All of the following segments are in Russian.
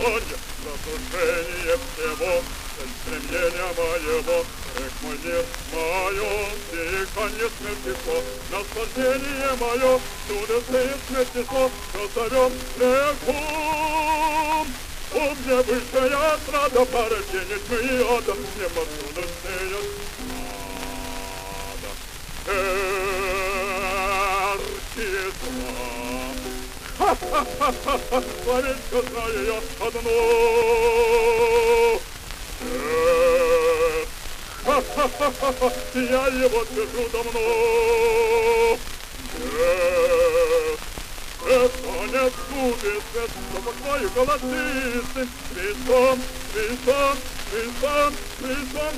огонь, затушение всего, стремления моего, эх мой нет мое, и конец смерти шло, наслаждение мое, чудо стоит смерти шло, что зовет реком. У меня высшая отрада, порождение тьмы и ада, не отсюда сеет ада. Артизма. Ха-ха-ха-ха-ха, словечко знаю я одно. Ха-ха-ха-ха-ха, я его держу давно. Это не будет, что покою голосистым крестом, крестом, крестом, крестом.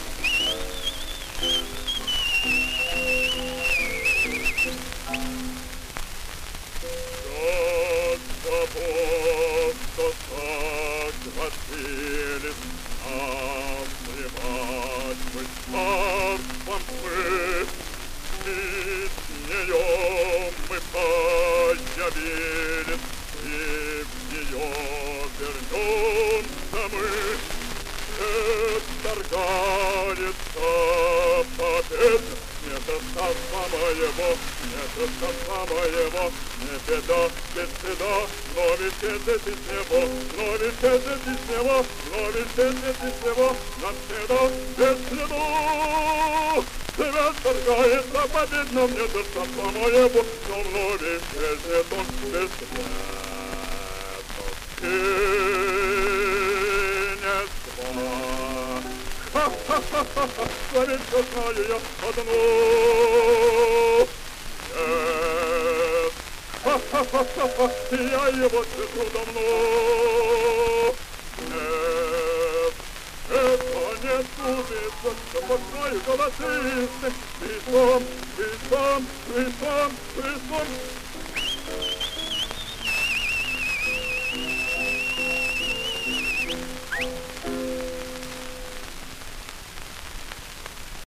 Как тобой, что согласились обливать мы царством мы, и с нее мы появились, и в нее вернемся мы. Торгается победа, нет царства моего, нет царства моего, не беда, без беда, но ведь это из него, но ведь это из него, но ведь это из него, навсегда без следу. Тебя торгается победно, мне до царства моего, но вновь исчезнет он без следа. Ха-ха-ха-ха-ха, словечко знаю я одно. Нет, ха-ха-ха-ха-ха, я его держу давно. Нет, это не сбудется, что познаю голосистым, Христом, Христом, Христом, Христом.